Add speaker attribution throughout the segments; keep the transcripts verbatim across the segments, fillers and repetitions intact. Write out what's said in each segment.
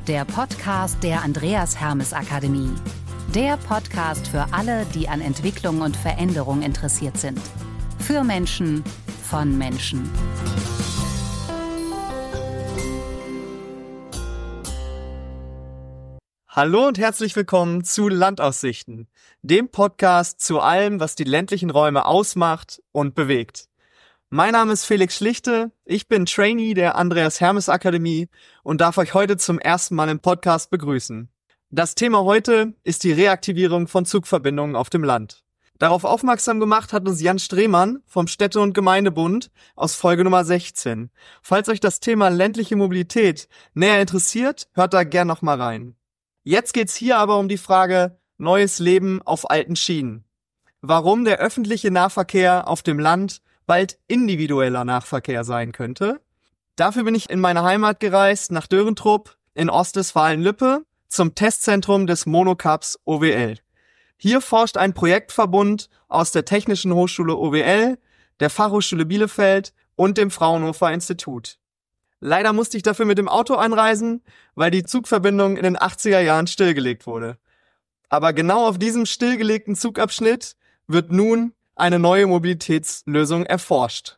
Speaker 1: der Podcast der Andreas Hermes Akademie. Der Podcast für alle, die an Entwicklung und Veränderung interessiert sind. Für Menschen, von Menschen.
Speaker 2: Hallo und herzlich willkommen zu Landaussichten, dem Podcast zu allem, was die ländlichen Räume ausmacht und bewegt. Mein Name ist Felix Schlichte, ich bin Trainee der Andreas Hermes Akademie und darf euch heute zum ersten Mal im Podcast begrüßen. Das Thema heute ist die Reaktivierung von Zugverbindungen auf dem Land. Darauf aufmerksam gemacht hat uns Jan Strehmann vom Städte- und Gemeindebund aus Folge Nummer sechzehn. Falls euch das Thema ländliche Mobilität näher interessiert, hört da gern noch mal rein. Jetzt geht's hier aber um die Frage neues Leben auf alten Schienen. Warum der öffentliche Nahverkehr auf dem Land bald individueller Nahverkehr sein könnte. Dafür bin ich in meine Heimat gereist, nach Dörentrup in Ostwestfalen-Lippe zum Testzentrum des Monocups O W L. Hier forscht ein Projektverbund aus der Technischen Hochschule O W L, der Fachhochschule Bielefeld und dem Fraunhofer Institut. Leider musste ich dafür mit dem Auto anreisen, weil die Zugverbindung in den achtziger Jahren stillgelegt wurde. Aber genau auf diesem stillgelegten Zugabschnitt wird nun eine neue Mobilitätslösung erforscht.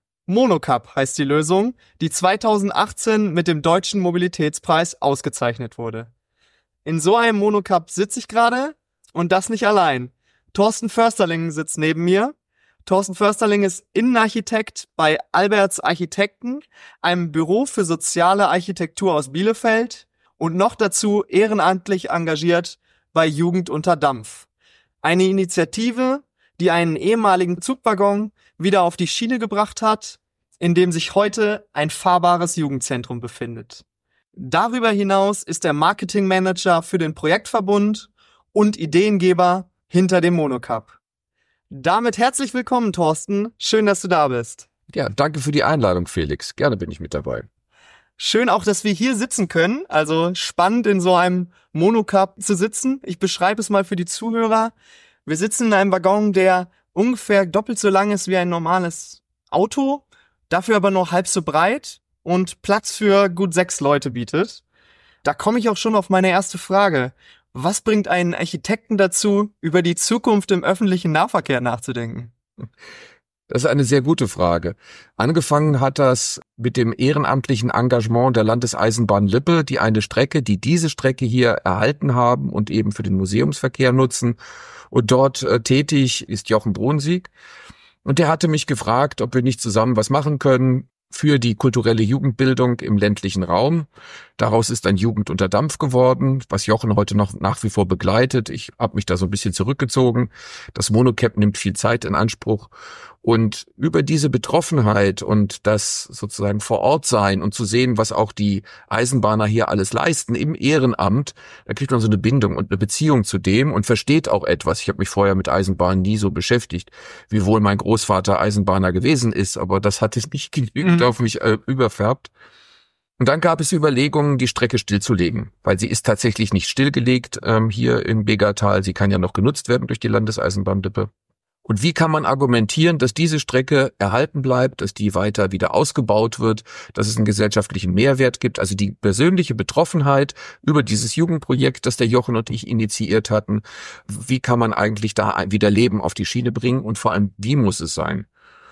Speaker 2: Monocup heißt die Lösung, die zweitausendachtzehn mit dem Deutschen Mobilitätspreis ausgezeichnet wurde. In so einem Monocup sitze ich gerade und das nicht allein. Thorsten Försterling sitzt neben mir. Thorsten Försterling ist Innenarchitekt bei Alberts Architekten, einem Büro für soziale Architektur aus Bielefeld und noch dazu ehrenamtlich engagiert bei Jugend unter Dampf. Eine Initiative, die einen ehemaligen Zugwaggon wieder auf die Schiene gebracht hat, in dem sich heute ein fahrbares Jugendzentrum befindet. Darüber hinaus ist er Marketingmanager für den Projektverbund und Ideengeber hinter dem Monocup. Damit herzlich willkommen, Thorsten. Schön, dass du da bist.
Speaker 3: Ja, danke für die Einladung, Felix. Gerne bin ich mit dabei.
Speaker 2: Schön auch, dass wir hier sitzen können. Also spannend, in so einem Monocup zu sitzen. Ich beschreibe es mal für die Zuhörer. Wir sitzen in einem Waggon, der ungefähr doppelt so lang ist wie ein normales Auto, dafür aber nur halb so breit und Platz für gut sechs Leute bietet. Da komme ich auch schon auf meine erste Frage. Was bringt einen Architekten dazu, über die Zukunft im öffentlichen Nahverkehr nachzudenken?
Speaker 3: Das ist eine sehr gute Frage. Angefangen hat das mit dem ehrenamtlichen Engagement der Landeseisenbahn Lippe, die eine Strecke, die diese Strecke hier erhalten haben und eben für den Museumsverkehr nutzen. Und dort äh, tätig ist Jochen Brunsieg. Und der hatte mich gefragt, ob wir nicht zusammen was machen können für die kulturelle Jugendbildung im ländlichen Raum. Daraus ist ein Jugend unter Dampf geworden, was Jochen heute noch nach wie vor begleitet. Ich habe mich da so ein bisschen zurückgezogen. Das Monocup nimmt viel Zeit in Anspruch. Und über diese Betroffenheit und das sozusagen vor Ort sein und zu sehen, was auch die Eisenbahner hier alles leisten im Ehrenamt, da kriegt man so eine Bindung und eine Beziehung zu dem und versteht auch etwas. Ich habe mich vorher mit Eisenbahnen nie so beschäftigt, wie wohl mein Großvater Eisenbahner gewesen ist, aber das hat es nicht genügend mhm. auf mich äh, überfärbt. Und dann gab es Überlegungen, die Strecke stillzulegen, weil sie ist tatsächlich nicht stillgelegt ähm, hier im Begertal. Sie kann ja noch genutzt werden durch die Landeseisenbahn Lippe. Und wie kann man argumentieren, dass diese Strecke erhalten bleibt, dass die weiter wieder ausgebaut wird, dass es einen gesellschaftlichen Mehrwert gibt, also die persönliche Betroffenheit über dieses Jugendprojekt, das der Jochen und ich initiiert hatten. Wie kann man eigentlich da wieder Leben auf die Schiene bringen und vor allem, wie muss es sein?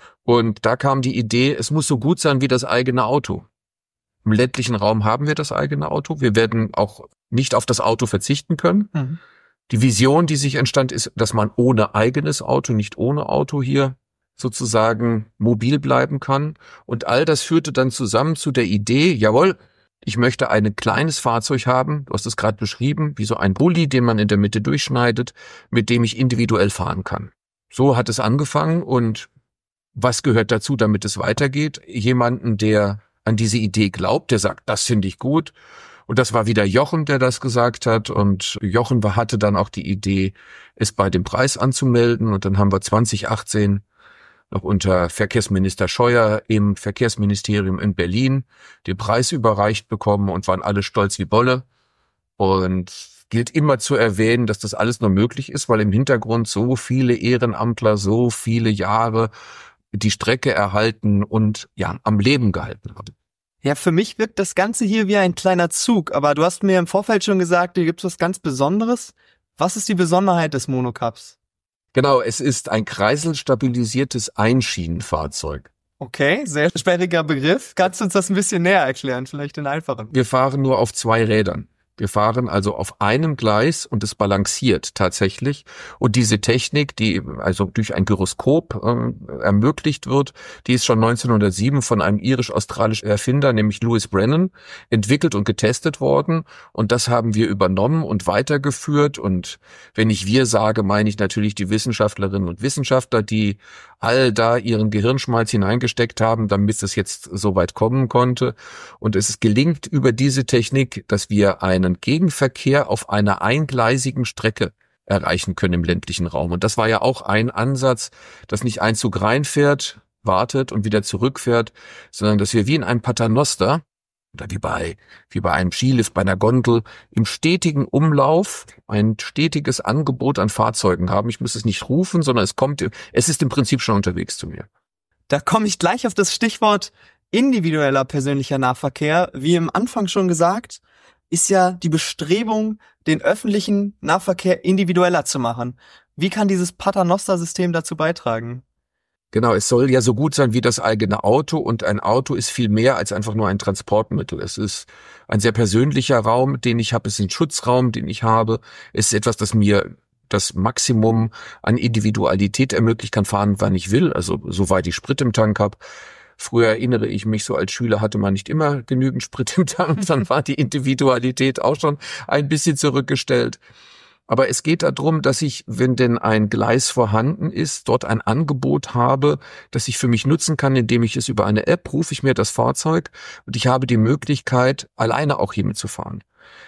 Speaker 3: Und da kam die Idee, es muss so gut sein wie das eigene Auto. Im ländlichen Raum haben wir das eigene Auto. Wir werden auch nicht auf das Auto verzichten können. Mhm. Die Vision, die sich entstand, ist, dass man ohne eigenes Auto, nicht ohne Auto hier sozusagen mobil bleiben kann. Und all das führte dann zusammen zu der Idee, jawohl, ich möchte ein kleines Fahrzeug haben, du hast es gerade beschrieben, wie so ein Bulli, den man in der Mitte durchschneidet, mit dem ich individuell fahren kann. So hat es angefangen und was gehört dazu, damit es weitergeht? Jemanden, der an diese Idee glaubt, der sagt, das finde ich gut. Und das war wieder Jochen, der das gesagt hat. Und Jochen hatte dann auch die Idee, es bei dem Preis anzumelden. Und dann haben wir zwanzig achtzehn noch unter Verkehrsminister Scheuer im Verkehrsministerium in Berlin den Preis überreicht bekommen und waren alle stolz wie Bolle. Und gilt immer zu erwähnen, dass das alles nur möglich ist, weil im Hintergrund so viele Ehrenamtler, so viele Jahre die Strecke erhalten und ja am Leben gehalten haben.
Speaker 2: Ja, für mich wirkt das Ganze hier wie ein kleiner Zug, aber du hast mir im Vorfeld schon gesagt, hier gibt's was ganz Besonderes. Was ist die Besonderheit des Monocups?
Speaker 3: Genau, es ist ein kreiselstabilisiertes Einschienenfahrzeug.
Speaker 2: Okay, sehr sperriger Begriff. Kannst du uns das ein bisschen näher erklären, vielleicht in einfachen?
Speaker 3: Wir fahren nur auf zwei Rädern. Wir fahren also auf einem Gleis und es balanciert tatsächlich. Und diese Technik, die also durch ein Gyroskop äh, ermöglicht wird, die ist schon neunzehnhundertsieben von einem irisch-australischen Erfinder, nämlich Lewis Brennan, entwickelt und getestet worden. Und das haben wir übernommen und weitergeführt. Und wenn ich wir sage, meine ich natürlich die Wissenschaftlerinnen und Wissenschaftler, die all da ihren Gehirnschmalz hineingesteckt haben, damit es jetzt so weit kommen konnte. Und es gelingt über diese Technik, dass wir einen Gegenverkehr auf einer eingleisigen Strecke erreichen können im ländlichen Raum. Und das war ja auch ein Ansatz, dass nicht ein Zug reinfährt, wartet und wieder zurückfährt, sondern dass wir wie in einem Paternoster oder wie bei, wie bei einem Skilift, bei einer Gondel, im stetigen Umlauf ein stetiges Angebot an Fahrzeugen haben. Ich muss es nicht rufen, sondern es kommt, es ist im Prinzip schon unterwegs zu mir.
Speaker 2: Da komme ich gleich auf das Stichwort individueller persönlicher Nahverkehr. Wie im Anfang schon gesagt, ist ja die Bestrebung, den öffentlichen Nahverkehr individueller zu machen. Wie kann dieses Paternoster-System dazu beitragen?
Speaker 3: Genau, es soll ja so gut sein wie das eigene Auto, und ein Auto ist viel mehr als einfach nur ein Transportmittel. Es ist ein sehr persönlicher Raum, den ich habe, es ist ein Schutzraum, den ich habe. Es ist etwas, das mir das Maximum an Individualität ermöglicht, kann fahren, wann ich will, also soweit ich Sprit im Tank habe. Früher erinnere ich mich, so als Schüler hatte man nicht immer genügend Sprit im Tank, dann war die Individualität auch schon ein bisschen zurückgestellt. Aber es geht darum, dass ich, wenn denn ein Gleis vorhanden ist, dort ein Angebot habe, das ich für mich nutzen kann, indem ich es über eine App rufe ich mir das Fahrzeug und ich habe die Möglichkeit, alleine auch hiermit zu fahren.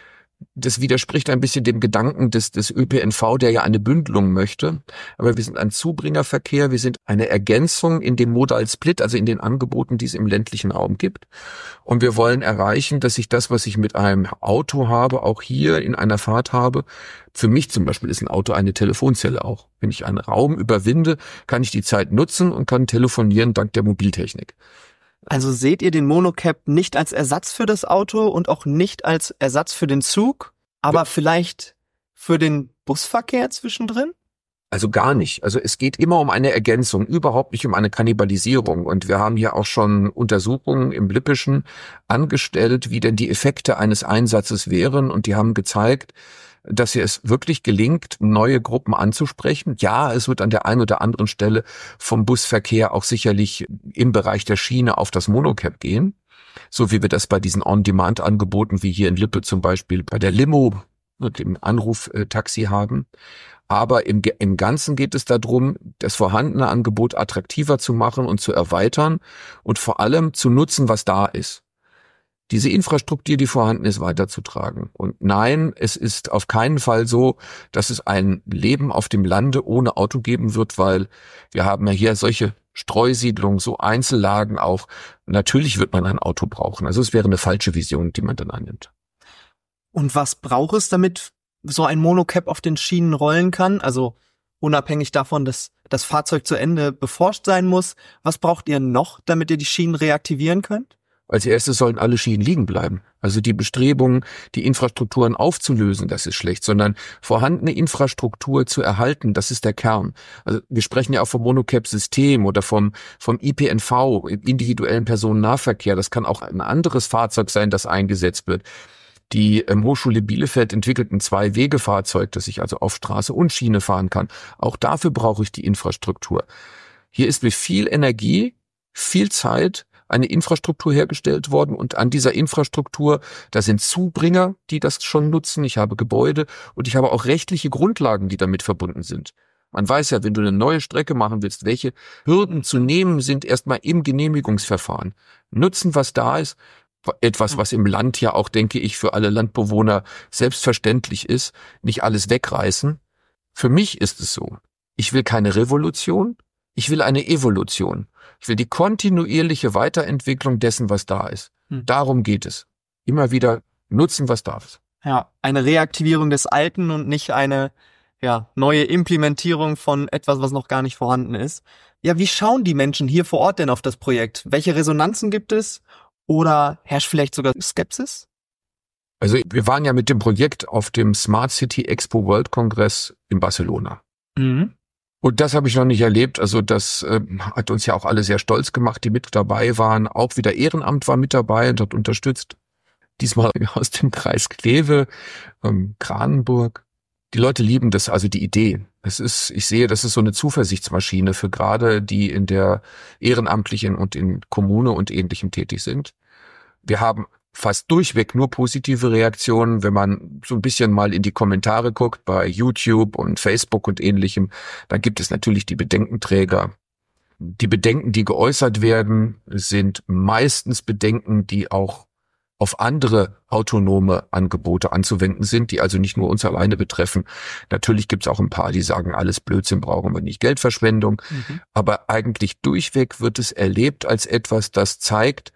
Speaker 3: Das widerspricht ein bisschen dem Gedanken des, des Ö P N V, der ja eine Bündelung möchte. Aber wir sind ein Zubringerverkehr, wir sind eine Ergänzung in dem Modal Split, also in den Angeboten, die es im ländlichen Raum gibt. Und wir wollen erreichen, dass ich das, was ich mit einem Auto habe, auch hier in einer Fahrt habe. Für mich zum Beispiel ist ein Auto eine Telefonzelle auch. Wenn ich einen Raum überwinde, kann ich die Zeit nutzen und kann telefonieren dank der Mobiltechnik.
Speaker 2: Also seht ihr den Monocap nicht als Ersatz für das Auto und auch nicht als Ersatz für den Zug, aber ja, vielleicht für den Busverkehr zwischendrin?
Speaker 3: Also gar nicht. Also es geht immer um eine Ergänzung, überhaupt nicht um eine Kannibalisierung. Und wir haben hier auch schon Untersuchungen im Lippischen angestellt, wie denn die Effekte eines Einsatzes wären. Und die haben gezeigt, dass es wirklich gelingt, neue Gruppen anzusprechen. Ja, es wird an der einen oder anderen Stelle vom Busverkehr auch sicherlich im Bereich der Schiene auf das Monocap gehen, so wie wir das bei diesen On-Demand-Angeboten wie hier in Lippe zum Beispiel bei der Limo und dem Anruftaxi haben. Aber im, im Ganzen geht es darum, das vorhandene Angebot attraktiver zu machen und zu erweitern und vor allem zu nutzen, was da ist. Diese Infrastruktur, die vorhanden ist, weiterzutragen. Und nein, es ist auf keinen Fall so, dass es ein Leben auf dem Lande ohne Auto geben wird, weil wir haben ja hier solche Streusiedlungen, so Einzellagen auch. Natürlich wird man ein Auto brauchen. Also es wäre eine falsche Vision, die man dann annimmt.
Speaker 2: Und was braucht es, damit so ein Monocap auf den Schienen rollen kann? Also unabhängig davon, dass das Fahrzeug zu Ende beforscht sein muss. Was braucht ihr noch, damit ihr die Schienen reaktivieren könnt?
Speaker 3: Als erstes sollen alle Schienen liegen bleiben. Also die Bestrebungen, die Infrastrukturen aufzulösen, das ist schlecht, sondern vorhandene Infrastruktur zu erhalten, das ist der Kern. Also wir sprechen ja auch vom Monocap-System oder vom, vom I P N V, individuellen Personennahverkehr. Das kann auch ein anderes Fahrzeug sein, das eingesetzt wird. Die ähm, Hochschule Bielefeld entwickelt ein Zwei-Wege-Fahrzeug, das ich also auf Straße und Schiene fahren kann. Auch dafür brauche ich die Infrastruktur. Hier ist mit viel Energie, viel Zeit eine Infrastruktur hergestellt worden, und an dieser Infrastruktur, da sind Zubringer, die das schon nutzen, ich habe Gebäude und ich habe auch rechtliche Grundlagen, die damit verbunden sind. Man weiß ja, wenn du eine neue Strecke machen willst, welche Hürden zu nehmen sind erstmal im Genehmigungsverfahren. Nutzen, was da ist, etwas, was im Land ja auch, denke ich, für alle Landbewohner selbstverständlich ist, nicht alles wegreißen. Für mich ist es so, ich will keine Revolution, ich will eine Evolution. Ich will die kontinuierliche Weiterentwicklung dessen, was da ist. Hm. Darum geht es. Immer wieder nutzen, was da ist.
Speaker 2: Ja, eine Reaktivierung des Alten und nicht eine ja neue Implementierung von etwas, was noch gar nicht vorhanden ist. Ja, wie schauen die Menschen hier vor Ort denn auf das Projekt? Welche Resonanzen gibt es? Oder herrscht vielleicht sogar Skepsis?
Speaker 3: Also wir waren ja mit dem Projekt auf dem Smart City Expo World Kongress in Barcelona.
Speaker 2: Mhm.
Speaker 3: Und das habe ich noch nicht erlebt. Also das äh, hat uns ja auch alle sehr stolz gemacht, die mit dabei waren. Auch wieder Ehrenamt war mit dabei und hat unterstützt. Diesmal aus dem Kreis Kleve, ähm, Kranenburg. Die Leute lieben das, also die Idee. Es ist, ich sehe, das ist so eine Zuversichtsmaschine für gerade die in der Ehrenamtlichen und in Kommune und Ähnlichem tätig sind. Wir haben fast durchweg nur positive Reaktionen, wenn man so ein bisschen mal in die Kommentare guckt bei YouTube und Facebook und Ähnlichem. Dann gibt es natürlich die Bedenkenträger. Die Bedenken, die geäußert werden, sind meistens Bedenken, die auch auf andere autonome Angebote anzuwenden sind, die also nicht nur uns alleine betreffen. Natürlich gibt es auch ein paar, die sagen, alles Blödsinn, brauchen wir nicht, Geldverschwendung. Mhm. Aber eigentlich durchweg wird es erlebt als etwas, das zeigt,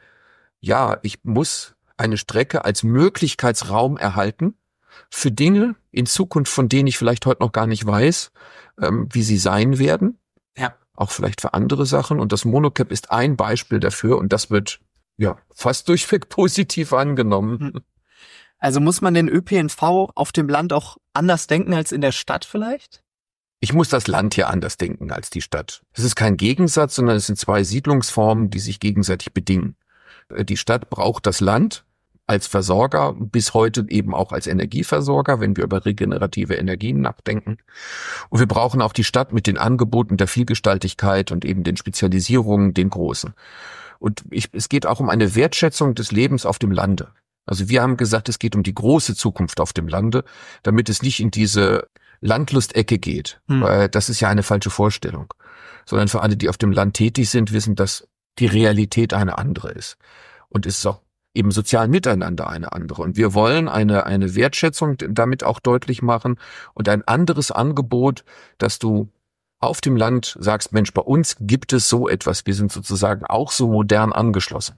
Speaker 3: ja, ich muss eine Strecke als Möglichkeitsraum erhalten für Dinge in Zukunft, von denen ich vielleicht heute noch gar nicht weiß, ähm, wie sie sein werden.
Speaker 2: Ja. Auch
Speaker 3: vielleicht für andere Sachen. Und das Monocap ist ein Beispiel dafür und das wird ja fast durchweg positiv angenommen.
Speaker 2: Also muss man den Ö P N V auf dem Land auch anders denken als in der Stadt vielleicht?
Speaker 3: Ich muss das Land hier anders denken als die Stadt. Es ist kein Gegensatz, sondern es sind zwei Siedlungsformen, die sich gegenseitig bedingen. Die Stadt braucht das Land als Versorger, bis heute eben auch als Energieversorger, wenn wir über regenerative Energien nachdenken. Und wir brauchen auch die Stadt mit den Angeboten der Vielgestaltigkeit und eben den Spezialisierungen, den großen. Und ich, es geht auch um eine Wertschätzung des Lebens auf dem Lande. Also wir haben gesagt, es geht um die große Zukunft auf dem Lande, damit es nicht in diese Landlustecke geht, hm. weil das ist ja eine falsche Vorstellung. Sondern für alle, die auf dem Land tätig sind, wissen, dass die Realität eine andere ist. Und es ist auch eben sozial miteinander eine andere. Und wir wollen eine, eine Wertschätzung damit auch deutlich machen und ein anderes Angebot, dass du auf dem Land sagst, Mensch, bei uns gibt es so etwas. Wir sind sozusagen auch so modern angeschlossen.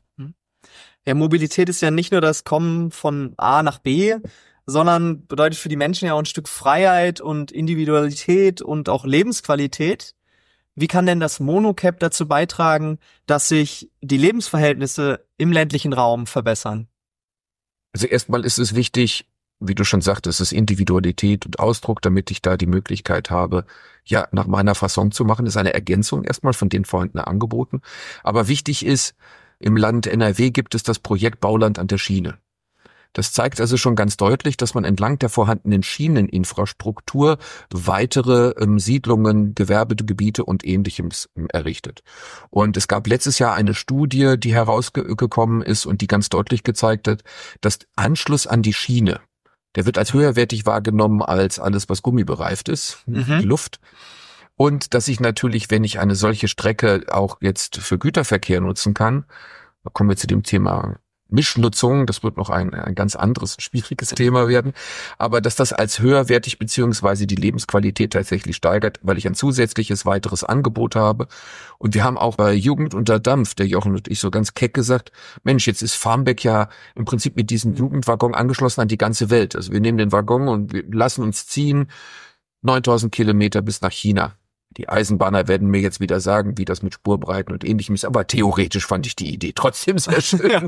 Speaker 2: Ja, Mobilität ist ja nicht nur das Kommen von A nach B, sondern bedeutet für die Menschen ja auch ein Stück Freiheit und Individualität und auch Lebensqualität. Wie kann denn das Monocap dazu beitragen, dass sich die Lebensverhältnisse im ländlichen Raum verbessern?
Speaker 3: Also erstmal ist es wichtig, wie du schon sagtest, es ist Individualität und Ausdruck, damit ich da die Möglichkeit habe, ja, nach meiner Fasson zu machen. Das ist eine Ergänzung erstmal von den vorhandenen Angeboten. Aber wichtig ist, im Land N R W gibt es das Projekt Bauland an der Schiene. Das zeigt also schon ganz deutlich, dass man entlang der vorhandenen Schieneninfrastruktur weitere ähm, Siedlungen, Gewerbegebiete und Ähnliches ähm, errichtet. Und es gab letztes Jahr eine Studie, die herausgekommen ist und die ganz deutlich gezeigt hat, dass Anschluss an die Schiene, der wird als höherwertig wahrgenommen als alles, was gummibereift ist, mhm. die Luft. Und dass ich natürlich, wenn ich eine solche Strecke auch jetzt für Güterverkehr nutzen kann, da kommen wir zu dem Thema Mischnutzung, das wird noch ein, ein ganz anderes, schwieriges Thema werden, aber dass das als höherwertig beziehungsweise die Lebensqualität tatsächlich steigert, weil ich ein zusätzliches weiteres Angebot habe. Und wir haben auch bei Jugend unter Dampf, der Jochen und ich so ganz keck gesagt, Mensch, jetzt ist Farmbek ja im Prinzip mit diesem Jugendwaggon angeschlossen an die ganze Welt. Also wir nehmen den Waggon und wir lassen uns ziehen, neuntausend Kilometer bis nach China. Die Eisenbahner werden mir jetzt wieder sagen, wie das mit Spurbreiten und Ähnlichem ist, aber theoretisch fand ich die Idee trotzdem sehr schön. Ja.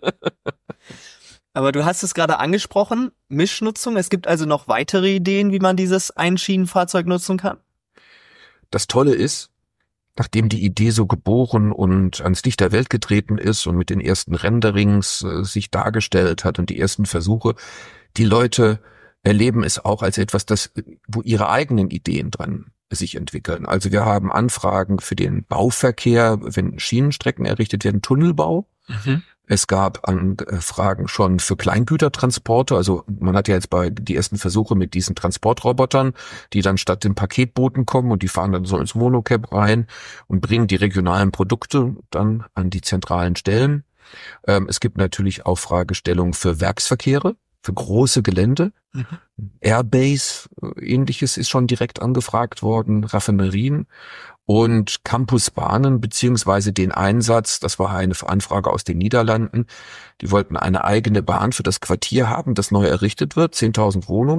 Speaker 2: Aber du hast es gerade angesprochen, Mischnutzung. Es gibt also noch weitere Ideen, wie man dieses Einschienenfahrzeug nutzen kann?
Speaker 3: Das Tolle ist, nachdem die Idee so geboren und ans Licht der Welt getreten ist und mit den ersten Renderings äh, sich dargestellt hat und die ersten Versuche, die Leute erleben es auch als etwas, das, wo ihre eigenen Ideen dran sich entwickeln. Also wir haben Anfragen für den Bauverkehr, wenn Schienenstrecken errichtet werden, Tunnelbau. Mhm. Es gab Anfragen schon für Kleingütertransporte. Also man hat ja jetzt bei die ersten Versuche mit diesen Transportrobotern, die dann statt den Paketbooten kommen und die fahren dann so ins Monocap rein und bringen die regionalen Produkte dann an die zentralen Stellen. Ähm, es gibt natürlich auch Fragestellungen für Werksverkehre, für große Gelände. Mhm. Airbase, ähnliches ist schon direkt angefragt worden, Raffinerien und Campusbahnen beziehungsweise den Einsatz, das war eine Anfrage aus den Niederlanden, die wollten eine eigene Bahn für das Quartier haben, das neu errichtet wird, zehntausend Wohnungen.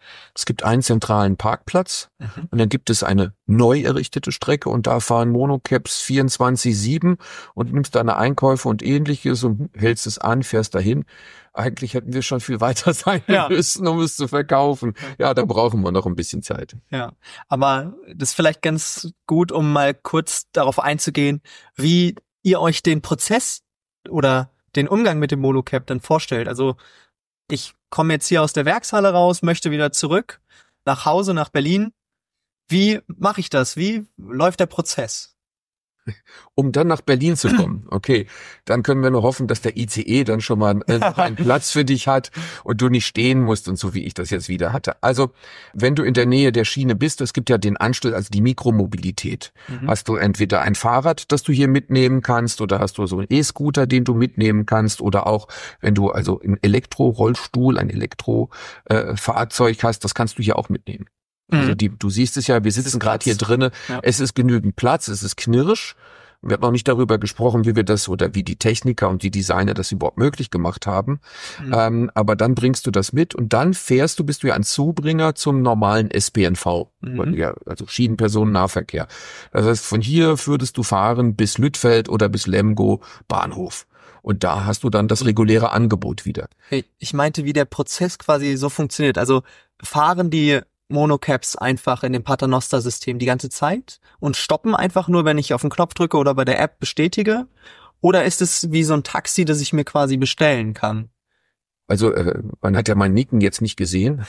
Speaker 3: Es gibt einen zentralen Parkplatz
Speaker 2: Mhm.
Speaker 3: und dann gibt es eine neu errichtete Strecke und da fahren Monocaps vierundzwanzig sieben und nimmst deine Einkäufe und ähnliches und hältst es an, fährst dahin. Eigentlich hätten wir schon viel weiter sein
Speaker 2: Ja.
Speaker 3: müssen, um es zu verkaufen. Ja, da brauchen wir noch ein bisschen Zeit.
Speaker 2: Ja, aber das ist vielleicht ganz gut, um mal kurz darauf einzugehen, wie ihr euch den Prozess oder den Umgang mit dem Monocap dann vorstellt. Also ich komme jetzt hier aus der Werkshalle raus, möchte wieder zurück nach Hause, nach Berlin. Wie mache ich das? Wie läuft der Prozess?
Speaker 3: Um dann nach Berlin zu kommen, okay, dann können wir nur hoffen, dass der I C E dann schon mal äh, einen Platz für dich hat und du nicht stehen musst und so wie ich das jetzt wieder hatte. Also, wenn du in der Nähe der Schiene bist, es gibt ja den Anschluss, also die Mikromobilität.
Speaker 2: Mhm.
Speaker 3: Hast du entweder ein Fahrrad, das du hier mitnehmen kannst, oder hast du so einen E-Scooter, den du mitnehmen kannst, oder auch, wenn du also ein Elektro-Rollstuhl, ein Elektro-Fahrzeug hast, das kannst du hier auch mitnehmen. Also die, du siehst es ja, wir sitzen gerade hier drinnen.
Speaker 2: Ja.
Speaker 3: Es ist genügend Platz, es ist knirsch. Wir haben noch nicht darüber gesprochen, wie wir das oder wie die Techniker und die Designer das überhaupt möglich gemacht haben.
Speaker 2: Mhm.
Speaker 3: Ähm, aber dann bringst du das mit und dann fährst du, bist du ja ein Zubringer zum normalen S P N V,
Speaker 2: Mhm.
Speaker 3: ja, also Schienenpersonennahverkehr. Das heißt, von hier würdest du fahren bis Lüttfeld oder bis Lemgo Bahnhof. Und da hast du dann das reguläre Angebot wieder.
Speaker 2: Hey, ich meinte, wie der Prozess quasi so funktioniert. Also fahren die Monocaps einfach in dem Paternoster-System die ganze Zeit und stoppen einfach nur, wenn ich auf den Knopf drücke oder bei der App bestätige? Oder ist es wie so ein Taxi, das ich mir quasi bestellen kann?
Speaker 3: Also äh, man hat ja mein Nicken jetzt nicht gesehen.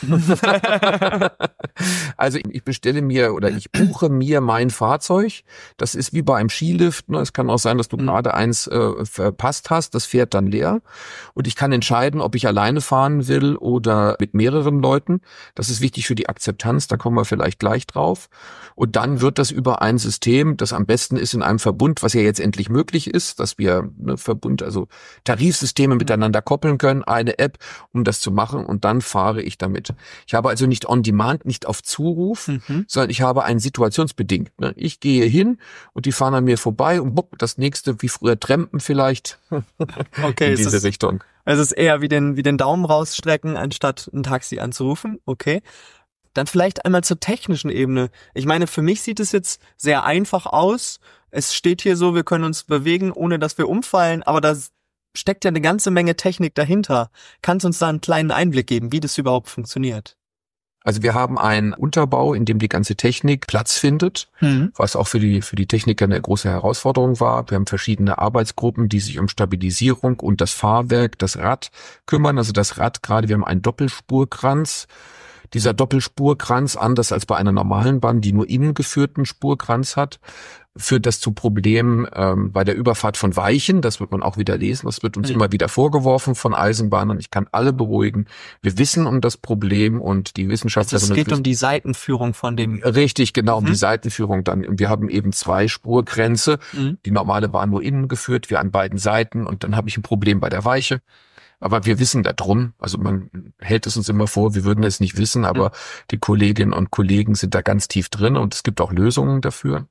Speaker 3: Also ich bestelle mir oder ich buche mir mein Fahrzeug. Das ist wie bei einem Skilift. Ne? Es kann auch sein, dass du
Speaker 2: Mhm.
Speaker 3: gerade eins äh, verpasst hast. Das fährt dann leer. Und ich kann entscheiden, ob ich alleine fahren will oder mit mehreren Leuten. Das ist wichtig für die Akzeptanz. Da kommen wir vielleicht gleich drauf. Und dann wird das über ein System, das am besten ist in einem Verbund, was ja jetzt endlich möglich ist, dass wir ne, Verbund, also Tarifsysteme miteinander koppeln können, eine App, um das zu machen und dann fahre ich damit. Ich habe also nicht on demand, nicht auf Zuruf,
Speaker 2: Mhm.
Speaker 3: sondern ich habe einen situationsbedingt. Ne? Ich gehe hin und die fahren an mir vorbei und bupp, das nächste, wie früher Trampen vielleicht,
Speaker 2: Okay,
Speaker 3: in
Speaker 2: es
Speaker 3: diese
Speaker 2: ist,
Speaker 3: Richtung.
Speaker 2: es ist eher wie den, wie den Daumen rausstrecken, anstatt ein Taxi anzurufen. Okay. Dann vielleicht einmal zur technischen Ebene. Ich meine, für mich sieht es jetzt sehr einfach aus. Es steht hier so, wir können uns bewegen, ohne dass wir umfallen, aber da steckt ja eine ganze Menge Technik dahinter. Kannst du uns da einen kleinen Einblick geben, wie das überhaupt funktioniert?
Speaker 3: Also wir haben einen Unterbau, in dem die ganze Technik Platz findet,
Speaker 2: Mhm.
Speaker 3: was auch für die für die Techniker eine große Herausforderung war. Wir haben verschiedene Arbeitsgruppen, die sich um Stabilisierung und das Fahrwerk, das Rad kümmern. Also das Rad gerade, wir haben einen Doppelspurkranz. Dieser Doppelspurkranz, anders als bei einer normalen Bahn, die nur innen geführten Spurkranz hat, führt das zu Problemen ähm, bei der Überfahrt von Weichen. Das wird man auch wieder lesen. Das wird uns
Speaker 2: Mhm.
Speaker 3: immer wieder vorgeworfen von Eisenbahnern. Ich kann alle beruhigen. Wir wissen um das Problem und die
Speaker 2: Also
Speaker 3: Wissenschaftler...
Speaker 2: es geht um die Seitenführung von dem.
Speaker 3: Richtig, genau, um
Speaker 2: Mhm.
Speaker 3: die Seitenführung dann. Und wir haben eben zwei Spurkränze.
Speaker 2: Mhm.
Speaker 3: Die normale Bahn nur innen geführt, wir an beiden Seiten. Und dann habe ich ein Problem bei der Weiche. Aber wir wissen da drum. Also man hält es uns immer vor, wir würden es nicht wissen. Aber die Kolleginnen und Kollegen sind da ganz tief drin. Und es gibt auch Lösungen dafür.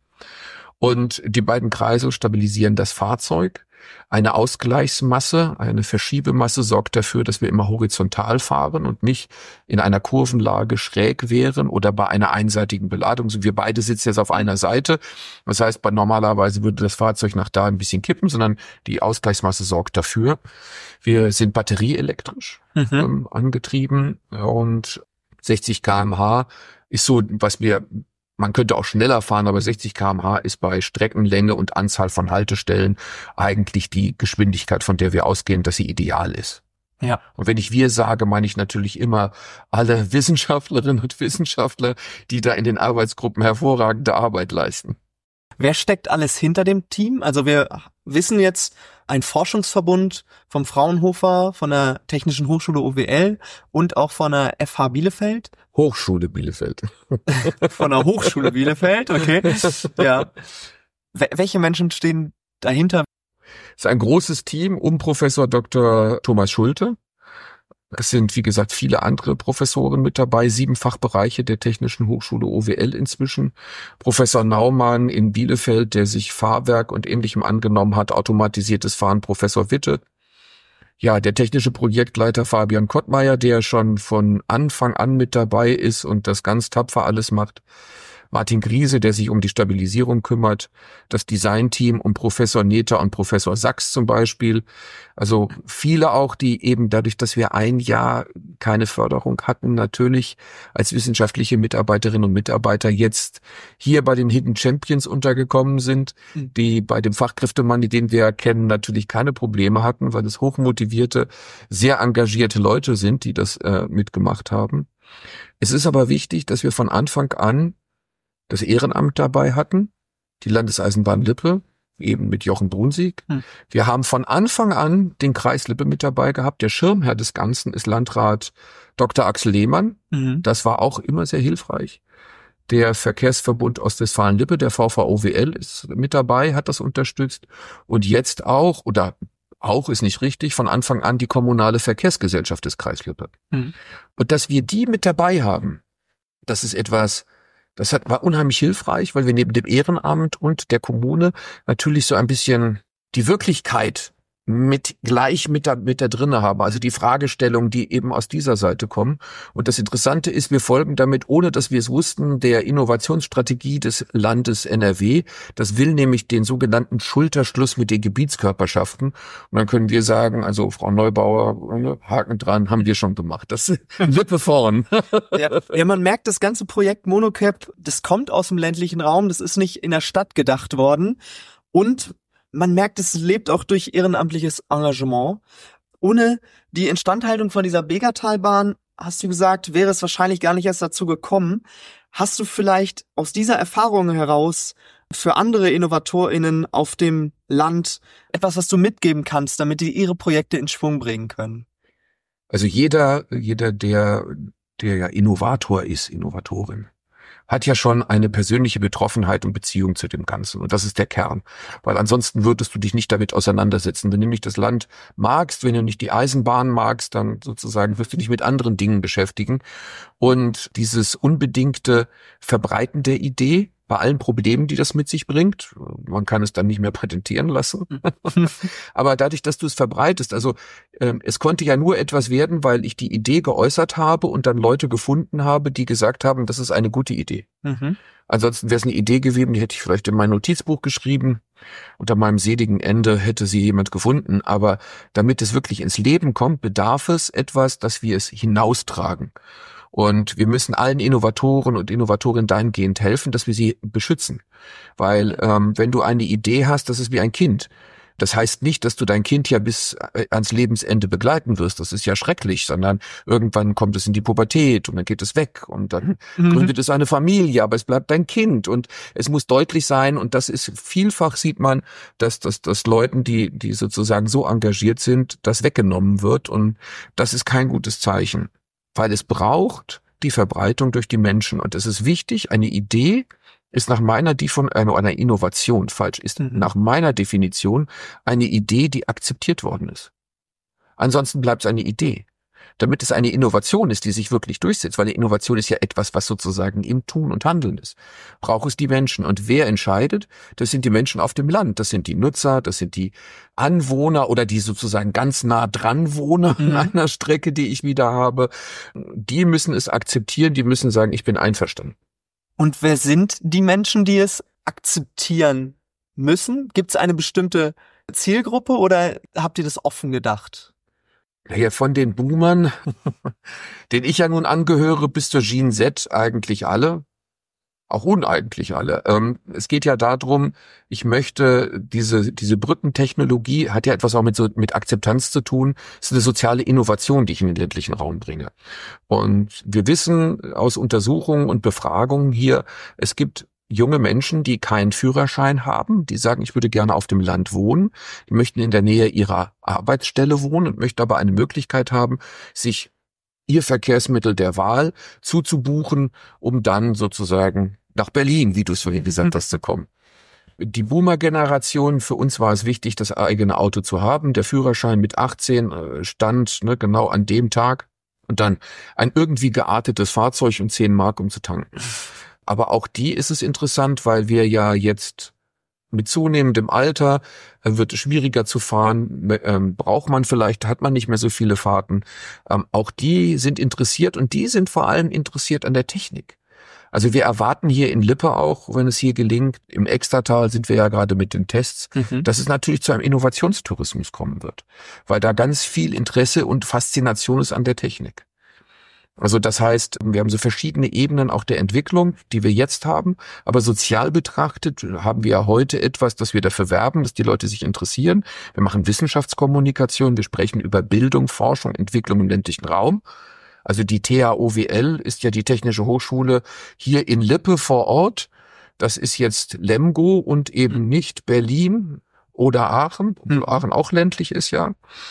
Speaker 3: Und die beiden Kreisel stabilisieren das Fahrzeug. Eine Ausgleichsmasse, eine Verschiebemasse sorgt dafür, dass wir immer horizontal fahren und nicht in einer Kurvenlage schräg wären oder bei einer einseitigen Beladung. Wir beide sitzen jetzt auf einer Seite. Das heißt, bei normalerweise würde das Fahrzeug nach da ein bisschen kippen, sondern die Ausgleichsmasse sorgt dafür. Wir sind batterieelektrisch
Speaker 2: Mhm.
Speaker 3: ähm, angetrieben und sechzig Kilometer pro Stunde ist so, was wir Man könnte auch schneller fahren, aber sechzig Kilometer pro Stunde ist bei Streckenlänge und Anzahl von Haltestellen eigentlich die Geschwindigkeit, von der wir ausgehen, dass sie ideal ist.
Speaker 2: Ja.
Speaker 3: Und wenn ich wir sage, meine ich natürlich immer alle Wissenschaftlerinnen und Wissenschaftler, die da in den Arbeitsgruppen hervorragende Arbeit leisten.
Speaker 2: Wer steckt alles hinter dem Team? Also wir wissen jetzt, ein Forschungsverbund vom Fraunhofer, von der Technischen Hochschule O W L und auch von der F H Bielefeld.
Speaker 3: Hochschule Bielefeld.
Speaker 2: Von der Hochschule Bielefeld, okay. Ja. Wel- welche Menschen stehen dahinter?
Speaker 3: Es ist ein großes Team um Professor Doktor Thomas Schulte. Es sind, wie gesagt, viele andere Professoren mit dabei, sieben Fachbereiche der Technischen Hochschule O W L inzwischen. Professor Naumann in Bielefeld, der sich Fahrwerk und Ähnlichem angenommen hat, automatisiertes Fahren, Professor Witte. Ja, der technische Projektleiter Fabian Kottmeier, der schon von Anfang an mit dabei ist und das ganz tapfer alles macht. Martin Griese, der sich um die Stabilisierung kümmert, das Designteam um Professor Nether und Professor Sachs zum Beispiel. Also viele auch, die eben dadurch, dass wir ein Jahr keine Förderung hatten, natürlich als wissenschaftliche Mitarbeiterinnen und Mitarbeiter jetzt hier bei den Hidden Champions untergekommen sind, die bei dem Fachkräftemangel, den wir kennen, natürlich keine Probleme hatten, weil es hochmotivierte, sehr engagierte Leute sind, die das äh, mitgemacht haben. Es ist aber wichtig, dass wir von Anfang an das Ehrenamt dabei hatten, die Landeseisenbahn Lippe, eben mit Jochen Brunsig. Hm. Wir haben von Anfang an den Kreis Lippe mit dabei gehabt. Der Schirmherr des Ganzen ist Landrat Doktor Axel Lehmann. Mhm. Das war auch immer sehr hilfreich. Der Verkehrsverbund Ostwestfalen-Lippe, der V V O W L, ist mit dabei, hat das unterstützt. Und jetzt auch, oder auch ist nicht richtig, von Anfang an die kommunale Verkehrsgesellschaft des Kreis Lippe. Mhm. Und dass wir die mit dabei haben, das ist etwas, das hat, war unheimlich hilfreich, weil wir neben dem Ehrenamt und der Kommune natürlich so ein bisschen die Wirklichkeit mit gleich mit da, mit da drinne haben. Also die Fragestellungen, die eben aus dieser Seite kommen. Und das Interessante ist, wir folgen damit, ohne dass wir es wussten, der Innovationsstrategie des Landes N R W. Das will nämlich den sogenannten Schulterschluss mit den Gebietskörperschaften. Und dann können wir sagen, also Frau Neubauer, Haken dran, haben wir schon gemacht. Das Lippe vorn.
Speaker 2: Ja, ja, man merkt, das ganze Projekt MonoCap, das kommt aus dem ländlichen Raum, das ist nicht in der Stadt gedacht worden. Und man merkt, es lebt auch durch ehrenamtliches Engagement. Ohne die Instandhaltung von dieser Begatalbahn, hast du gesagt, wäre es wahrscheinlich gar nicht erst dazu gekommen. Hast du vielleicht aus dieser Erfahrung heraus für andere InnovatorInnen auf dem Land etwas, was du mitgeben kannst, damit die ihre Projekte in Schwung bringen können?
Speaker 3: Also jeder, jeder, der, der ja Innovator ist, Innovatorin, hat ja schon eine persönliche Betroffenheit und Beziehung zu dem Ganzen. Und das ist der Kern. Weil ansonsten würdest du dich nicht damit auseinandersetzen. Wenn du nicht das Land magst, wenn du nicht die Eisenbahn magst, dann sozusagen wirst du dich mit anderen Dingen beschäftigen. Und dieses unbedingte Verbreiten der Idee, bei allen Problemen, die das mit sich bringt, man kann es dann nicht mehr patentieren lassen, aber dadurch, dass du es verbreitest, also ähm, es konnte ja nur etwas werden, weil ich die Idee geäußert habe und dann Leute gefunden habe, die gesagt haben, das ist eine gute Idee. Mhm. Ansonsten wäre es eine Idee gewesen, die hätte ich vielleicht in mein Notizbuch geschrieben, unter meinem seligen Ende hätte sie jemand gefunden, aber damit es wirklich ins Leben kommt, bedarf es etwas, dass wir es hinaustragen. Und wir müssen allen Innovatoren und Innovatorinnen dahingehend helfen, dass wir sie beschützen. Weil ähm, wenn du eine Idee hast, das ist wie ein Kind. Das heißt nicht, dass du dein Kind ja bis ans Lebensende begleiten wirst. Das ist ja schrecklich, sondern irgendwann kommt es in die Pubertät und dann geht es weg und dann mhm. gründet es eine Familie, aber es bleibt dein Kind und es muss deutlich sein und das ist vielfach sieht man, dass dass, dass Leuten, die die sozusagen so engagiert sind, das weggenommen wird und das ist kein gutes Zeichen. Weil es braucht die Verbreitung durch die Menschen. Und es ist wichtig, eine Idee ist nach meiner, die von einer, einer Innovation, falsch, ist mhm. nach meiner Definition eine Idee, die akzeptiert worden ist. Ansonsten bleibt es eine Idee. Damit es eine Innovation ist, die sich wirklich durchsetzt, weil eine Innovation ist ja etwas, was sozusagen im Tun und Handeln ist, braucht es die Menschen. Und wer entscheidet? Das sind die Menschen auf dem Land, das sind die Nutzer, das sind die Anwohner oder die sozusagen ganz nah dran wohnen mhm. an einer Strecke, die ich wieder habe. Die müssen es akzeptieren, die müssen sagen, ich bin einverstanden.
Speaker 2: Und wer sind die Menschen, die es akzeptieren müssen? Gibt es eine bestimmte Zielgruppe oder habt ihr das offen gedacht?
Speaker 3: Ja, von den Boomern, den ich ja nun angehöre, bis zur Gen Z eigentlich alle, auch uneigentlich alle. Ähm, es geht ja darum, ich möchte diese diese Brückentechnologie hat ja etwas auch mit so mit Akzeptanz zu tun. Es ist eine soziale Innovation, die ich in den ländlichen Raum bringe. Und wir wissen aus Untersuchungen und Befragungen hier, es gibt junge Menschen, die keinen Führerschein haben, die sagen, ich würde gerne auf dem Land wohnen, die möchten in der Nähe ihrer Arbeitsstelle wohnen und möchten aber eine Möglichkeit haben, sich ihr Verkehrsmittel der Wahl zuzubuchen, um dann sozusagen nach Berlin, wie du es vorhin gesagt hast, zu kommen. Die Boomer-Generation, für uns war es wichtig, das eigene Auto zu haben. Der Führerschein mit achtzehn stand ne, genau an dem Tag und dann ein irgendwie geartetes Fahrzeug und zehn Mark, um zu tanken. Aber auch die ist es interessant, weil wir ja jetzt mit zunehmendem Alter äh, wird es schwieriger zu fahren, ähm, braucht man vielleicht, hat man nicht mehr so viele Fahrten. Ähm, auch die sind interessiert und die sind vor allem interessiert an der Technik. Also wir erwarten hier in Lippe auch, wenn es hier gelingt, im Extertal sind wir ja gerade mit den Tests, mhm. dass es natürlich zu einem Innovationstourismus kommen wird, weil da ganz viel Interesse und Faszination ist an der Technik. Also das heißt, wir haben so verschiedene Ebenen auch der Entwicklung, die wir jetzt haben, aber sozial betrachtet haben wir ja heute etwas, das wir dafür werben, dass die Leute sich interessieren. Wir machen Wissenschaftskommunikation, wir sprechen über Bildung, Forschung, Entwicklung im ländlichen Raum. Also die T H O W L ist ja die Technische Hochschule hier in Lippe vor Ort. Das ist jetzt Lemgo und eben nicht Berlin oder Aachen, obwohl Aachen auch ländlich ist, ja.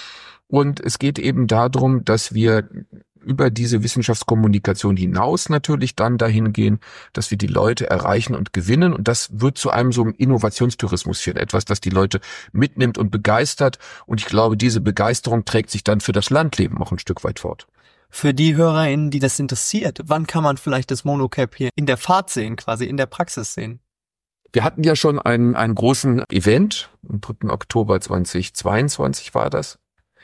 Speaker 3: Und es geht eben darum, dass wir über diese Wissenschaftskommunikation hinaus natürlich dann dahin gehen, dass wir die Leute erreichen und gewinnen. Und das wird zu einem so einem Innovationstourismus führen. Etwas, das die Leute mitnimmt und begeistert. Und ich glaube, diese Begeisterung trägt sich dann für das Landleben auch ein Stück weit fort.
Speaker 2: Für die HörerInnen, die das interessiert, wann kann man vielleicht das Monocap hier in der Fahrt sehen, quasi in der Praxis sehen?
Speaker 3: Wir hatten ja schon einen, einen großen Event, am dritten Oktober zweitausendzweiundzwanzig war das.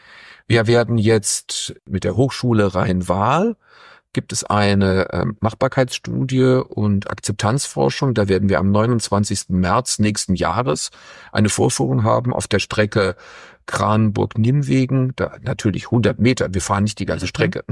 Speaker 3: Wir werden jetzt mit der Hochschule Rhein-Waal, gibt es eine äh, Machbarkeitsstudie und Akzeptanzforschung. Da werden wir am neunundzwanzigsten März nächsten Jahres eine Vorführung haben auf der Strecke Kranenburg-Nimwegen, da natürlich hundert Meter, wir fahren nicht die ganze Strecke.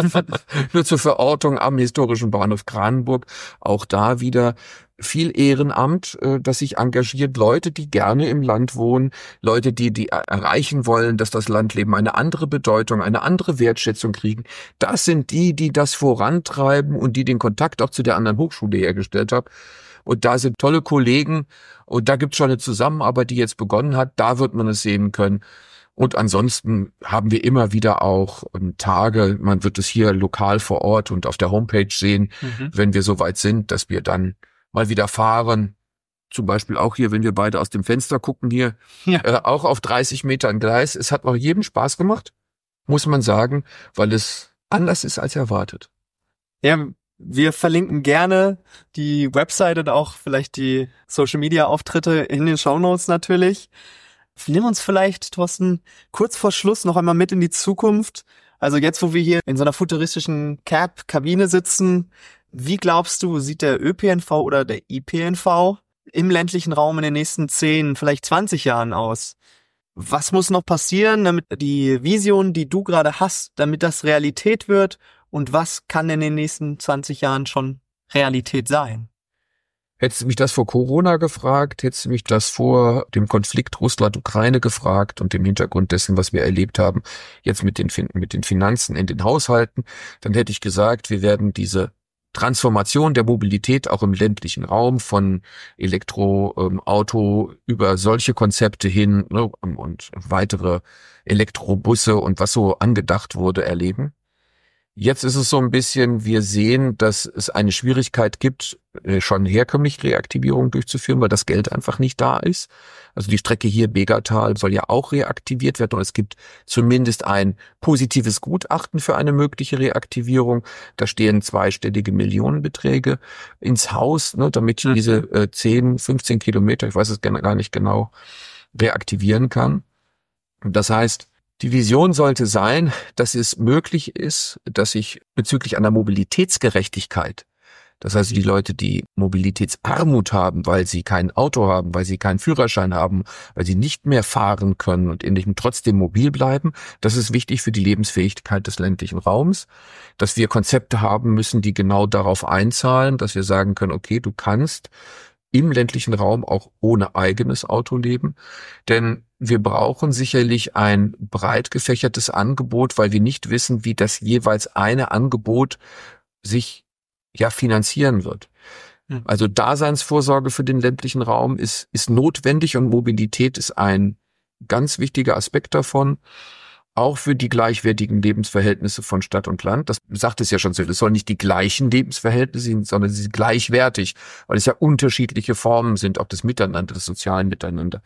Speaker 3: Nur zur Verortung am historischen Bahnhof Kranenburg. Auch da wieder viel Ehrenamt, das sich engagiert, Leute, die gerne im Land wohnen, Leute, die die erreichen wollen, dass das Landleben eine andere Bedeutung, eine andere Wertschätzung kriegen. Das sind die, die das vorantreiben und die den Kontakt auch zu der anderen Hochschule hergestellt haben. Und da sind tolle Kollegen und da gibt's schon eine Zusammenarbeit, die jetzt begonnen hat. Da wird man es sehen können. Und ansonsten haben wir immer wieder auch ähm, Tage, man wird es hier lokal vor Ort und auf der Homepage sehen, mhm. wenn wir so weit sind, dass wir dann mal wieder fahren. Zum Beispiel auch hier, wenn wir beide aus dem Fenster gucken hier, ja. äh, auch auf dreißig Metern Gleis. Es hat auch jedem Spaß gemacht, muss man sagen, weil es anders ist als erwartet.
Speaker 2: Ja, wir verlinken gerne die Webseite und auch vielleicht die Social-Media-Auftritte in den Shownotes natürlich. Nimm uns vielleicht, Thorsten, kurz vor Schluss noch einmal mit in die Zukunft. Also jetzt, wo wir hier in so einer futuristischen Cab-Kabine sitzen, wie glaubst du, sieht der Ö P N V oder der I P N V im ländlichen Raum in den nächsten zehn, vielleicht zwanzig Jahren aus? Was muss noch passieren, damit die Vision, die du gerade hast, damit das Realität wird? Und was kann in den nächsten zwanzig Jahren schon Realität sein?
Speaker 3: Hättest du mich das vor Corona gefragt, hättest du mich das vor dem Konflikt Russland-Ukraine gefragt und dem Hintergrund dessen, was wir erlebt haben, jetzt mit den, mit den Finanzen in den Haushalten, dann hätte ich gesagt, wir werden diese Transformation der Mobilität auch im ländlichen Raum von Elektroauto ähm, über solche Konzepte hin, ne, und weitere Elektrobusse und was so angedacht wurde, erleben. Jetzt ist es so ein bisschen, wir sehen, dass es eine Schwierigkeit gibt, schon herkömmlich Reaktivierung durchzuführen, weil das Geld einfach nicht da ist. Also die Strecke hier Begertal soll ja auch reaktiviert werden und es gibt zumindest ein positives Gutachten für eine mögliche Reaktivierung. Da stehen zweistellige Millionenbeträge ins Haus, ne, damit ich diese äh, zehn, fünfzehn Kilometer, ich weiß es gar nicht genau, reaktivieren kann. Das heißt, die Vision sollte sein, dass es möglich ist, dass ich bezüglich einer Mobilitätsgerechtigkeit, das heißt die Leute, die Mobilitätsarmut haben, weil sie kein Auto haben, weil sie keinen Führerschein haben, weil sie nicht mehr fahren können und ähnlichem trotzdem mobil bleiben, das ist wichtig für die Lebensfähigkeit des ländlichen Raums, dass wir Konzepte haben müssen, die genau darauf einzahlen, dass wir sagen können, okay, du kannst im ländlichen Raum auch ohne eigenes Auto leben, denn wir brauchen sicherlich ein breit gefächertes Angebot, weil wir nicht wissen, wie das jeweils eine Angebot sich ja finanzieren wird. Hm. Also Daseinsvorsorge für den ländlichen Raum ist, ist notwendig und Mobilität ist ein ganz wichtiger Aspekt davon. Auch für die gleichwertigen Lebensverhältnisse von Stadt und Land. Das sagt es ja schon so. Es sollen nicht die gleichen Lebensverhältnisse sein, sondern sie sind gleichwertig, weil es ja unterschiedliche Formen sind, auch des Miteinander, des sozialen Miteinander.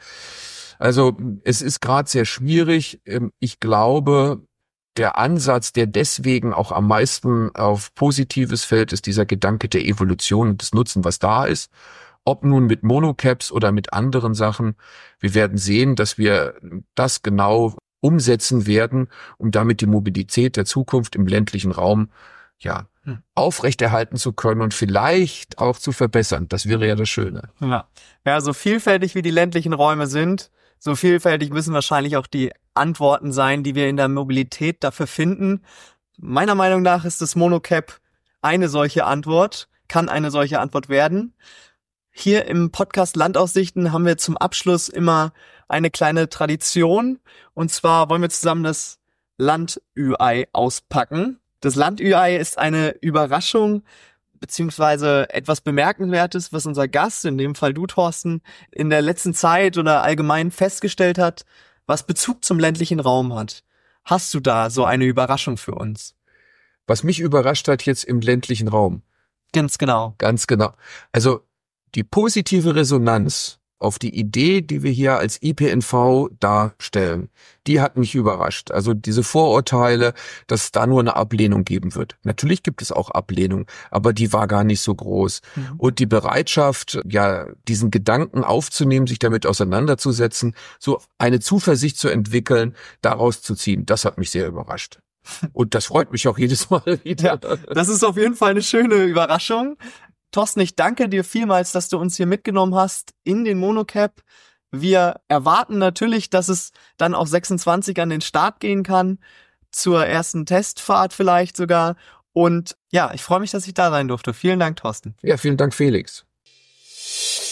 Speaker 3: Also es ist gerade sehr schwierig. Ich glaube, der Ansatz, der deswegen auch am meisten auf Positives fällt, ist dieser Gedanke der Evolution und des Nutzen, was da ist. Ob nun mit Monocaps oder mit anderen Sachen, wir werden sehen, dass wir das genau umsetzen werden, um damit die Mobilität der Zukunft im ländlichen Raum ja hm. aufrechterhalten zu können und vielleicht auch zu verbessern. Das wäre ja das Schöne.
Speaker 2: Ja, ja, so vielfältig wie die ländlichen Räume sind, so vielfältig müssen wahrscheinlich auch die Antworten sein, die wir in der Mobilität dafür finden. Meiner Meinung nach ist das Monocap eine solche Antwort, kann eine solche Antwort werden. Hier im Podcast Landaussichten haben wir zum Abschluss immer eine kleine Tradition. Und zwar wollen wir zusammen das Land-Ü-Ei auspacken. Das Land-Ü-Ei ist eine Überraschung beziehungsweise etwas Bemerkenswertes, was unser Gast, in dem Fall du, Thorsten, in der letzten Zeit oder allgemein festgestellt hat, was Bezug zum ländlichen Raum hat. Hast du da so eine Überraschung für uns?
Speaker 3: Was mich überrascht hat jetzt im ländlichen Raum.
Speaker 2: Ganz genau.
Speaker 3: Ganz genau. Also die positive Resonanz auf die Idee, die wir hier als I P N V darstellen, die hat mich überrascht. Also diese Vorurteile, dass es da nur eine Ablehnung geben wird. Natürlich gibt es auch Ablehnung, aber die war gar nicht so groß. Mhm. Und die Bereitschaft, ja, diesen Gedanken aufzunehmen, sich damit auseinanderzusetzen, so eine Zuversicht zu entwickeln, daraus zu ziehen, das hat mich sehr überrascht. Und das freut mich auch jedes Mal wieder.
Speaker 2: Ja, das ist auf jeden Fall eine schöne Überraschung. Thorsten, ich danke dir vielmals, dass du uns hier mitgenommen hast in den Monocap. Wir erwarten natürlich, dass es dann auch sechsundzwanzig an den Start gehen kann, zur ersten Testfahrt vielleicht sogar. Und ja, ich freue mich, dass ich da sein durfte. Vielen Dank, Thorsten.
Speaker 3: Ja, vielen Dank, Felix.